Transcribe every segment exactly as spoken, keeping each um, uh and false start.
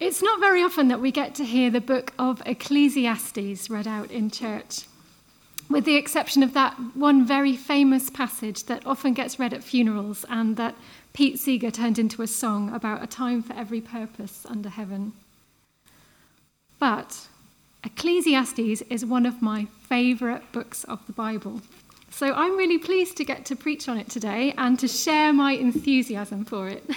It's not very often that we get to hear the book of Ecclesiastes read out in church, with the exception of that one very famous passage that often gets read at funerals and that Pete Seeger turned into a song about a time for every purpose under heaven. But Ecclesiastes is one of my favourite books of the Bible. So I'm really pleased to get to preach on it today and to share my enthusiasm for it.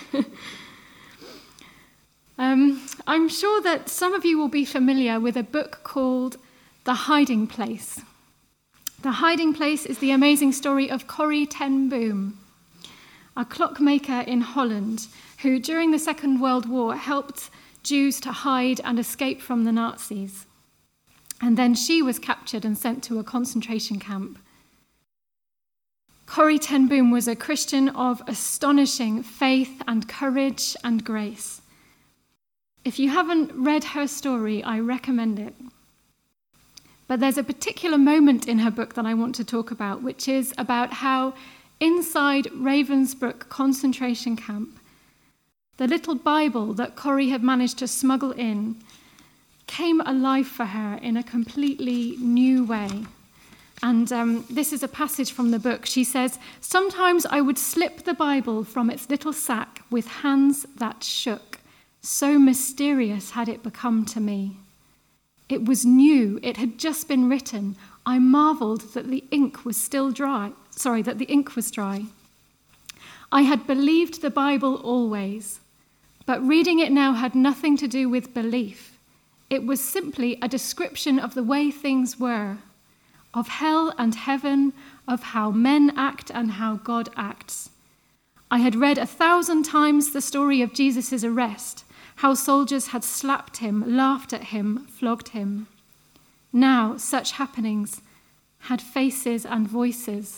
um, I'm sure that some of you will be familiar with a book called The Hiding Place. The Hiding Place is the amazing story of Corrie ten Boom, a clockmaker in Holland who, during the Second World War, helped Jews to hide and escape from the Nazis. And then she was captured and sent to a concentration camp. Corrie ten Boom was a Christian of astonishing faith and courage and grace. If you haven't read her story, I recommend it. But there's a particular moment in her book that I want to talk about, which is about how inside Ravensbrück concentration camp, the little Bible that Corrie had managed to smuggle in came alive for her in a completely new way. And um, this is a passage from the book. She says, "Sometimes I would slip the Bible from its little sack with hands that shook. So mysterious had it become to me. It was new. It had just been written. I marveled that the ink was still dry. Sorry, that the ink was dry. I had believed the Bible always, but reading it now had nothing to do with belief. It was simply a description of the way things were, of hell and heaven, of how men act and how God acts. I had read a thousand times the story of Jesus' arrest, how soldiers had slapped him, laughed at him, flogged him. Now, such happenings had faces and voices."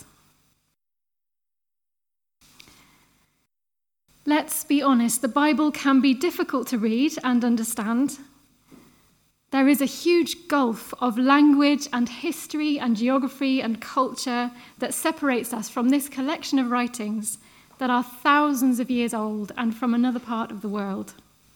Let's be honest, the Bible can be difficult to read and understand. There is a huge gulf of language and history and geography and culture that separates us from this collection of writings that are thousands of years old and from another part of the world.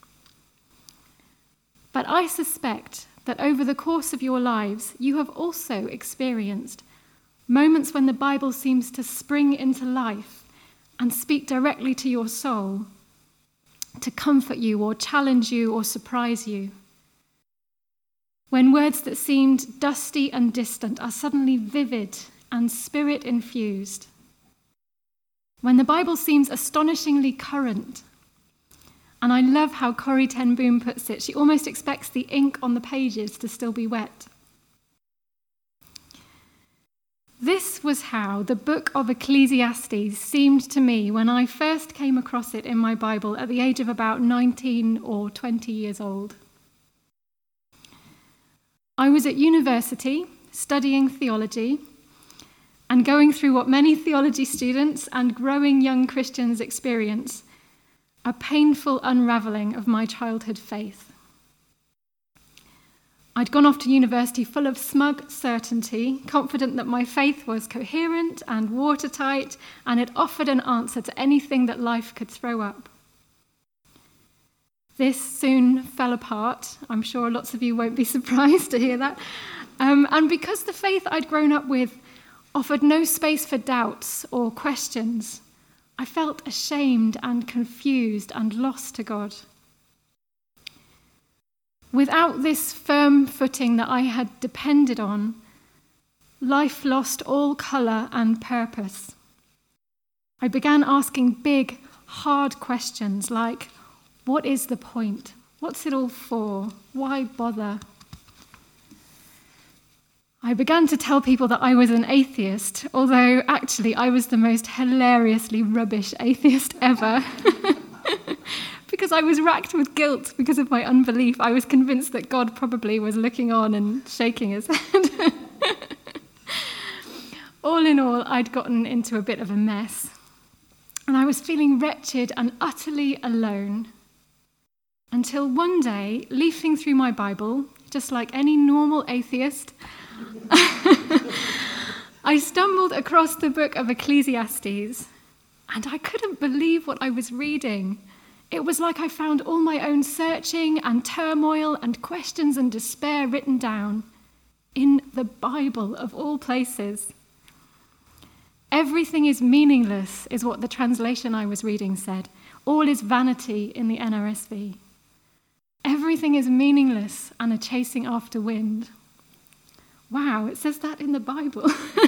But I suspect that over the course of your lives, you have also experienced moments when the Bible seems to spring into life and speak directly to your soul, to comfort you or challenge you or surprise you. When words that seemed dusty and distant are suddenly vivid and spirit-infused. When the Bible seems astonishingly current. And I love how Corrie ten Boom puts it. She almost expects the ink on the pages to still be wet. This was how the book of Ecclesiastes seemed to me when I first came across it in my Bible at the age of about nineteen or twenty years old. I was at university studying theology and going through what many theology students and growing young Christians experience, a painful unravelling of my childhood faith. I'd gone off to university full of smug certainty, confident that my faith was coherent and watertight, and it offered an answer to anything that life could throw up. This soon fell apart. I'm sure lots of you won't be surprised to hear that. Um, and because the faith I'd grown up with offered no space for doubts or questions, I felt ashamed and confused and lost to God. Without this firm footing that I had depended on, life lost all colour and purpose. I began asking big, hard questions like, what is the point? What's it all for? Why bother? I began to tell people that I was an atheist, although actually I was the most hilariously rubbish atheist ever. Because I was racked with guilt because of my unbelief. I was convinced that God probably was looking on and shaking his head. All in all, I'd gotten into a bit of a mess. And I was feeling wretched and utterly alone. Until one day, leafing through my Bible, just like any normal atheist, I stumbled across the book of Ecclesiastes, and I couldn't believe what I was reading. It was like I found all my own searching and turmoil and questions and despair written down in the Bible of all places. Everything is meaningless, is what the translation I was reading said. All is vanity in the N R S V. Everything is meaningless and a chasing after wind. Wow, it says that in the Bible.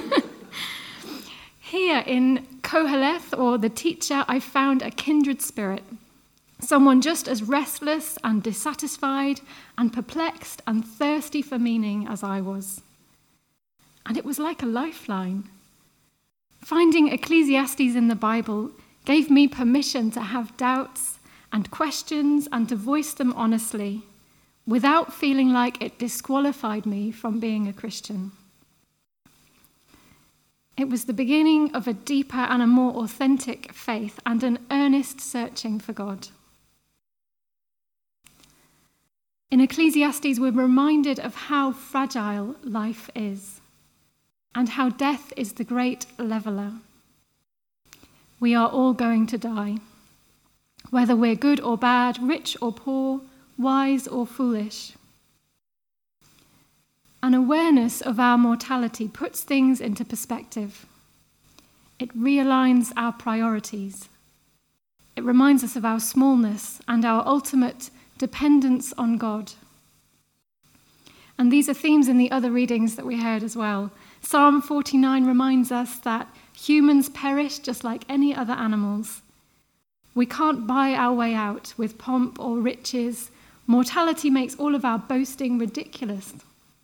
Here in Koheleth, or the teacher, I found a kindred spirit, someone just as restless and dissatisfied and perplexed and thirsty for meaning as I was. And it was like a lifeline. Finding Ecclesiastes in the Bible gave me permission to have doubts and questions and to voice them honestly, without feeling like it disqualified me from being a Christian. It was the beginning of a deeper and a more authentic faith and an earnest searching for God. In Ecclesiastes, we're reminded of how fragile life is and how death is the great leveler. We are all going to die, whether we're good or bad, rich or poor, wise or foolish. An awareness of our mortality puts things into perspective. It realigns our priorities. It reminds us of our smallness and our ultimate dependence on God. And these are themes in the other readings that we heard as well. Psalm forty-nine reminds us that humans perish just like any other animals. We can't buy our way out with pomp or riches. Mortality makes all of our boasting ridiculous.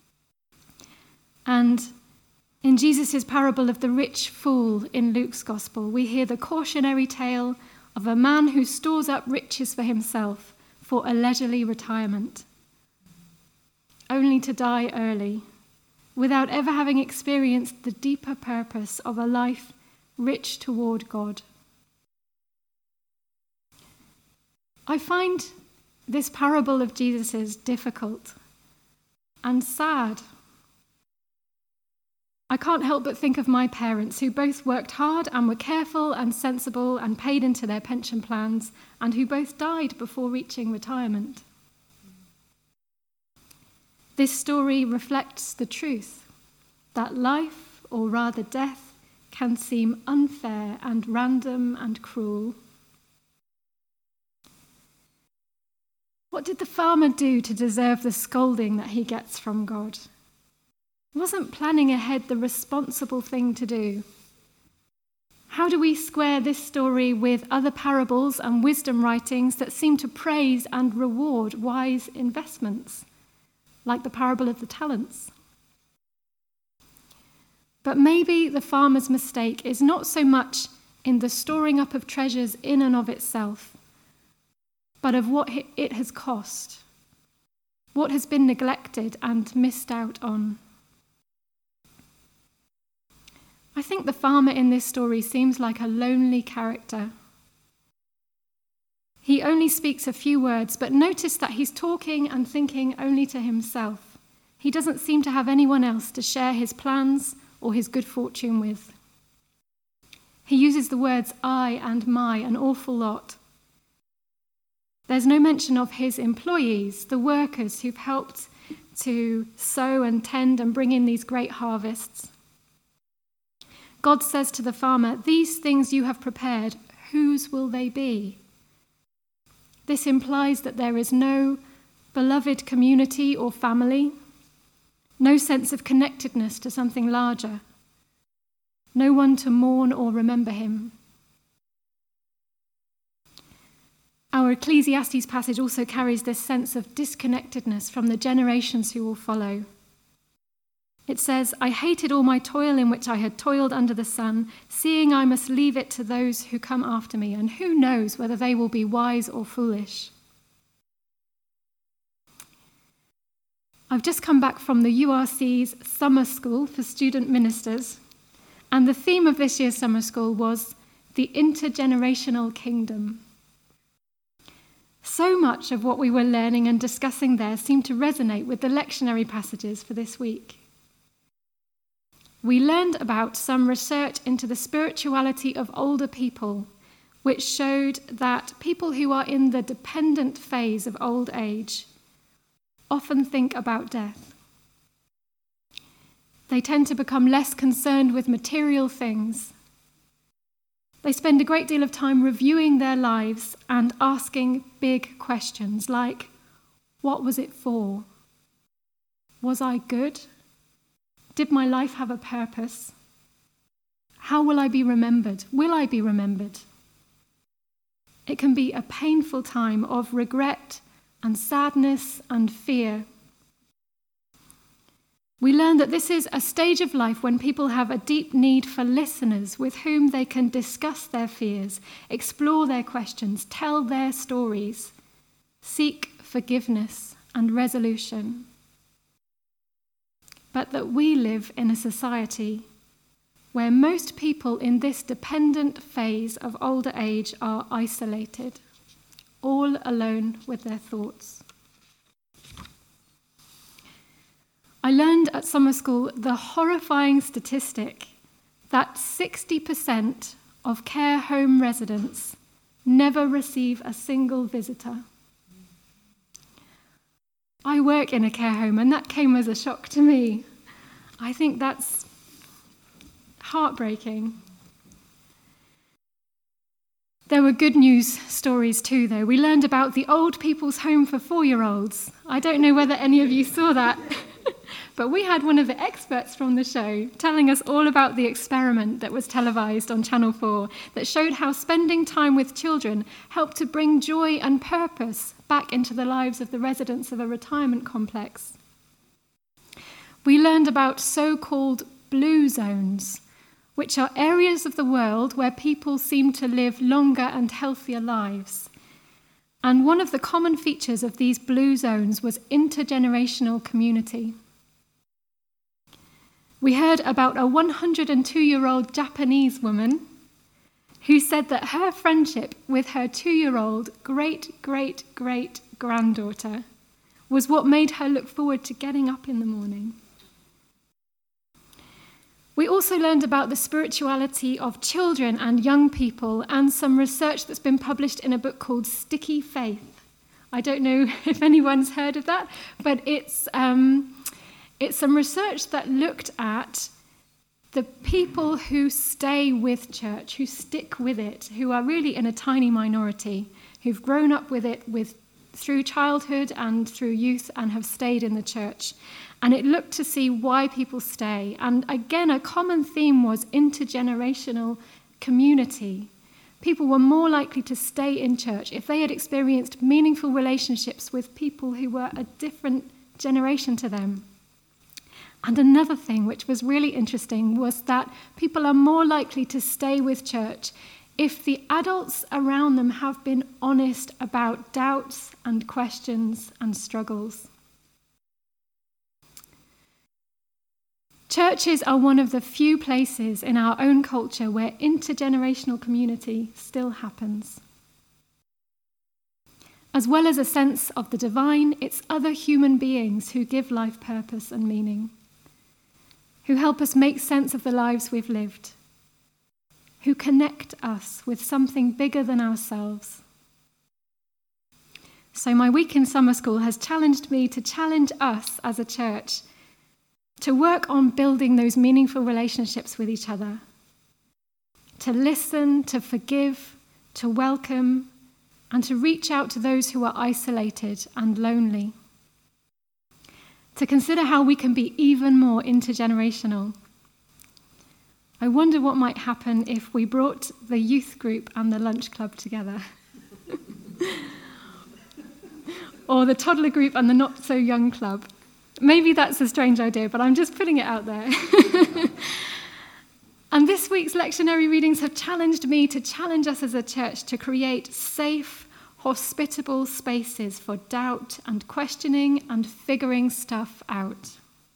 And in Jesus' parable of the rich fool in Luke's gospel, we hear the cautionary tale of a man who stores up riches for himself for a leisurely retirement, only to die early, without ever having experienced the deeper purpose of a life rich toward God. I find this parable of Jesus's difficult and sad. I can't help but think of my parents, who both worked hard and were careful and sensible and paid into their pension plans, and who both died before reaching retirement. This story reflects the truth that life, or rather death, can seem unfair and random and cruel. What did the farmer do to deserve the scolding that he gets from God? Wasn't planning ahead the responsible thing to do? How do we square this story with other parables and wisdom writings that seem to praise and reward wise investments, like the parable of the talents? But maybe the farmer's mistake is not so much in the storing up of treasures in and of itself, but of what it has cost, what has been neglected and missed out on. I think the farmer in this story seems like a lonely character. He only speaks a few words, but notice that he's talking and thinking only to himself. He doesn't seem to have anyone else to share his plans or his good fortune with. He uses the words I and my an awful lot. There's no mention of his employees, the workers who've helped to sow and tend and bring in these great harvests. God says to the farmer, "These things you have prepared, whose will they be?" This implies that there is no beloved community or family, no sense of connectedness to something larger, no one to mourn or remember him. Our Ecclesiastes passage also carries this sense of disconnectedness from the generations who will follow. It says, "I hated all my toil in which I had toiled under the sun, seeing I must leave it to those who come after me, and who knows whether they will be wise or foolish." I've just come back from the U R C's summer school for student ministers, and the theme of this year's summer school was the intergenerational kingdom. So much of what we were learning and discussing there seemed to resonate with the lectionary passages for this week. We learned about some research into the spirituality of older people, which showed that people who are in the dependent phase of old age often think about death. They tend to become less concerned with material things. They spend a great deal of time reviewing their lives and asking big questions like, what was it for? Was I good? Did my life have a purpose? How will I be remembered? Will I be remembered? It can be a painful time of regret and sadness and fear. We learn that this is a stage of life when people have a deep need for listeners with whom they can discuss their fears, explore their questions, tell their stories, seek forgiveness and resolution. But that we live in a society where most people in this dependent phase of older age are isolated, all alone with their thoughts. I learned at summer school the horrifying statistic that sixty percent of care home residents never receive a single visitor. I work in a care home, and that came as a shock to me. I think that's heartbreaking. There were good news stories too, though. We learned about the Old People's Home for four-year-olds. I don't know whether any of you saw that, but we had one of the experts from the show telling us all about the experiment that was televised on Channel four that showed how spending time with children helped to bring joy and purpose back into the lives of the residents of a retirement complex. We learned about so-called blue zones, which are areas of the world where people seem to live longer and healthier lives. And one of the common features of these blue zones was intergenerational community. We heard about a one hundred two-year-old Japanese woman who said that her friendship with her two-year-old great-great-great-granddaughter was what made her look forward to getting up in the morning. We also learned about the spirituality of children and young people and some research that's been published in a book called Sticky Faith. I don't know if anyone's heard of that, but it's um, it's some research that looked at the people who stay with church, who stick with it, who are really in a tiny minority, who've grown up with it with through childhood and through youth and have stayed in the church. And it looked to see why people stay. And again, a common theme was intergenerational community. People were more likely to stay in church if they had experienced meaningful relationships with people who were a different generation to them. And another thing which was really interesting was that people are more likely to stay with church if the adults around them have been honest about doubts and questions and struggles. Churches are one of the few places in our own culture where intergenerational community still happens. As well as a sense of the divine, it's other human beings who give life purpose and meaning, who help us make sense of the lives we've lived, who connect us with something bigger than ourselves. So my week in summer school has challenged me to challenge us as a church to work on building those meaningful relationships with each other, to listen, to forgive, to welcome, and to reach out to those who are isolated and lonely, to consider how we can be even more intergenerational. I wonder what might happen if we brought the youth group and the lunch club together. Or the toddler group and the not-so-young club. Maybe that's a strange idea, but I'm just putting it out there. And this week's lectionary readings have challenged me to challenge us as a church to create safe, hospitable spaces for doubt and questioning and figuring stuff out.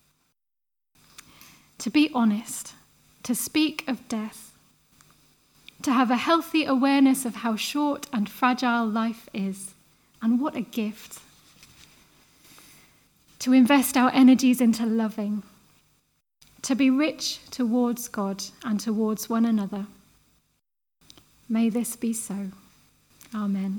To be honest, to speak of death, to have a healthy awareness of how short and fragile life is, and what a gift. To invest our energies into loving, to be rich towards God and towards one another, May this be so. Amen.